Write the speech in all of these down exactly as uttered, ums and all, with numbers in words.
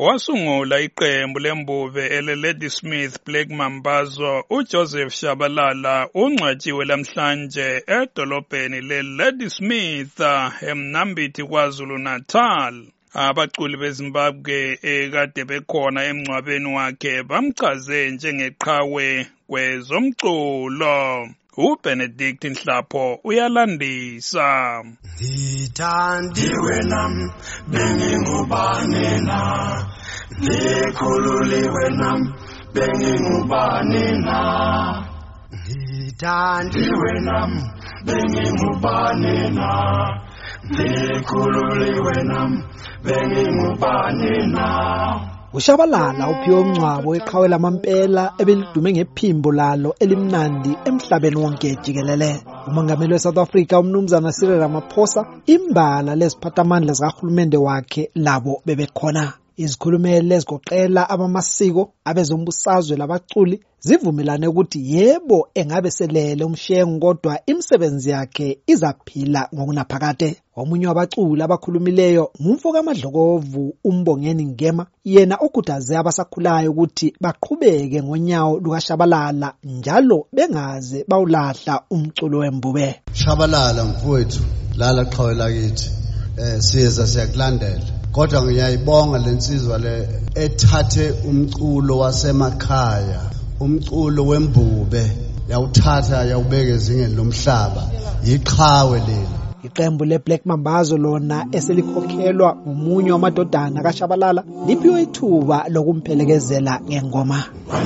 wasungula iqembu lembuve ele Ladysmith Black Mambazo. uJoseph Shabalala ungcwatshiwe lamhlanje edolobheni le Ladysmith eMnambithi KwaZulu Natal. Abaculi beZimbabwe ekade bekhona emngcwabeni wakhe bamchaze njengeqhawe kwezomculo. uBenedict Nhlapho uyalandisa. Ngithandiwe nami bengingubani na, ngikhululiwe nami bengingubani na, ngithandiwe nami bengingubani na, ngikhululiwe nami bengingubani na. uShabalala uphiwe umncwabo eqhawe lamampela ebelidume ngephimbo lalo elimnandi emhlabeni wonke jikelele. Umongameli weSouth Africa umnumzana Cyril Ramaphosa imbala leziphathamandla zikahulumende wakhe labo bebekhona. Izikhulumeli ezigoqela abamasiko abezombusazwe labaculi zivumelane ukuthi yebo engabe selele umshengu kodwa imisebenzi yakhe izaphila ngokunaphakade. Omunye wabaculi abakhulumileyo ngumfo kaMadlokovu uMbongeni Ngema, yena okhuthaze abasakhulayo ukuthi baqhubeke ngonyawo lukaShabalala njalo bengaze bawulahla umculo wembube. Shabalala mfowethu lala qhawe lakithi eh siyeza siyakulandela, kodwa ngiyayibonga lensizwa le ethathe umculo wasemakhaya, umculo wembube yawuthatha yawubeka ezingeni lomhlaba, iqhawe leli. Iqembu leBlack Mambazo lona eselikhokhelwa umunye wamadodana kaShabalala liphiwe ithuba lokumphelekezela ngengoma.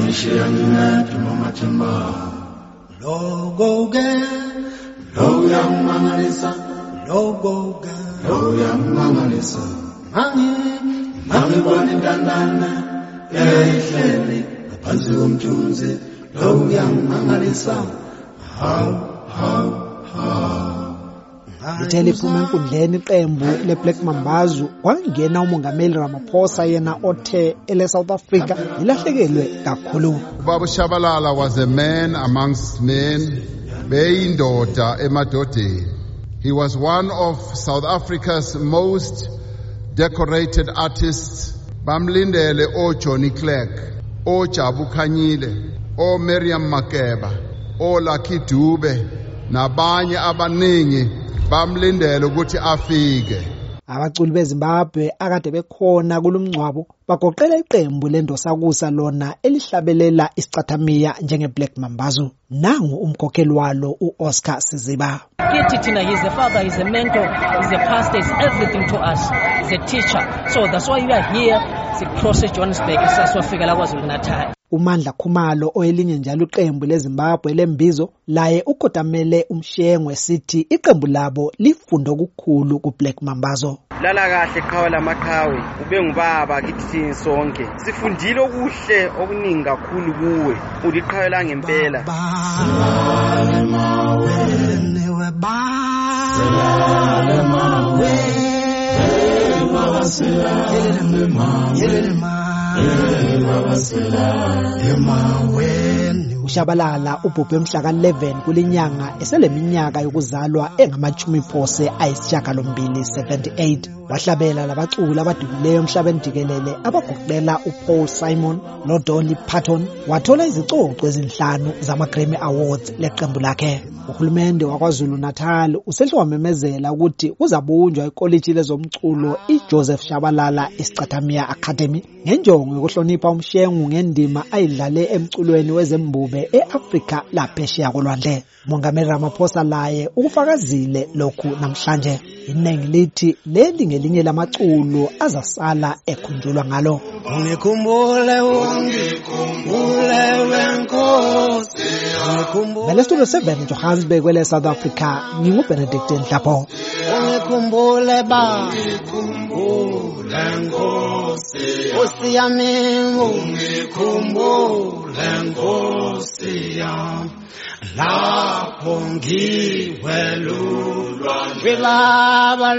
Logo ke lo yamangalisa, logo ke lo yamangalisa, mangi mangi bani dandana ehleli ngaphansi komthunzi, lo yamangalisa how how how. Lithe liphuma enkundleni iqembu leBlack Mambazo kwangena umongameli Ramaphosa yena othe ele South Africa ilahlekelwe kakhulu. Ubaba Shabalala was a man amongst men, beyindoda emadodeni. He was one of South Africa's most decorated artists. Bamlindele o Johnny Clegg, o Jabu Khanyile, o Miriam Makeba, o Lucky Dube nabanye abaningi bamlindele ukuthi afike. Abaculi beZimbabwe akade bekhona kulumncwabo bagoqela iqembu lendosakusa lona elihlabelela isicathamiya njengeBlack Mambazo. Nangu umkhokheli walo uOscar Siziba. Kithi thina, he is a father, he is a mentor, he is a pastor, he is everything to us. He is a teacher. So that's why we are here. Sicross Johannesburg sasofika la KwaZulu Natal. uMandla Khumalo oyelinye njalo iqembu leZimbabwe lembizo laye ukhotamele umshengwe sithi iqembu labo lifunda okukhulu kuBlack Mambazo. Lala kahle qhawe lamaqhawe ube ngubaba kithi sonke sifundile okuhle okuningi kakhulu kuwe uliqhawe la ngempela. Silale maweni weba, silale maweni weba, silale maweni uShabalala ubhubhe mhla ka eleven kulinyanga eseleminyaka yokuzalwa engamachumi phose ayisishiyagalombili seventy-eight. Wahlabela labaculi abadumileyo emhlabeni jikelele abagoqela uPaul Simon noDolly Parton. Wathola izicoco ezinhlanu zama-Grammy Awards leqembu lakhe. Uhulumende wakwaZulu Natal usehlwamemezela ukuthi kuzabunjwa ikoliji lezomculo iJoseph Shabalala Isicathamiya Academy ngenjongo yokuhlonipha umshengu ngendima ayidlale emculweni wezembube eAfrika laphesheya kolwandle. Mongameli Ramaphosa laye ukufakazile lokhu namhlanje. Iningi lithi leli ngelinye lamaculo azasala ekhunjulwa ngalo. Ungikhumbule ungikhumbule wenkosi, Bele Studio seven Johannesburg kwele South Africa, nginguBenedict Nhlapho. Ungikhumbule ba ungikhumbule nkosi, Nkosi yami ungikhumbule nkosi yami, lapho ngiwelulwa ngilaba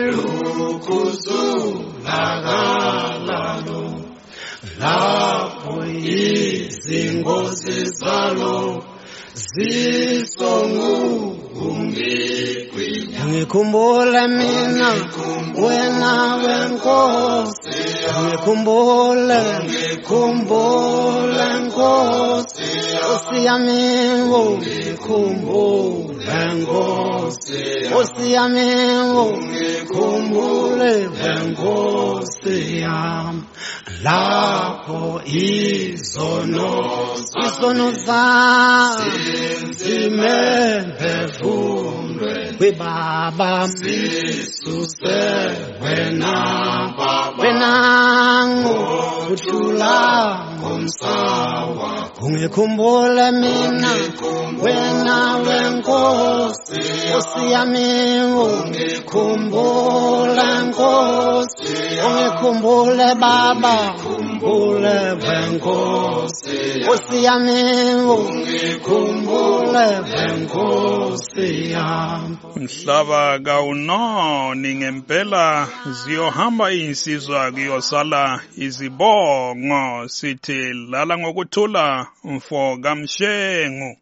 lukuzulakalalo, lapho izingozi zalo zisongu ungikwinya. Ngikhumbule mina wena wenkosi ngikhumbule ngikhumbule nkosi Nkosi yami ngikhumbule nkosi Nkosi yami ngikhumbule nkosi yami lapho izono izono zami zimemphefumule kwibaba sisuse wena wena ngokuthula ngomsawa ungikhumbule mina wena wenkosi Nkosi yami ungikhumbule nkosi ungikhumbule baba ungikhumbule wenkosi Nkosi yami ungikhumbule wenkosi yami Mhlaba kawunoni ngempela ziyohamba insizwa kuyosala izibongo sithi lala ngokuthula mfo kamshengu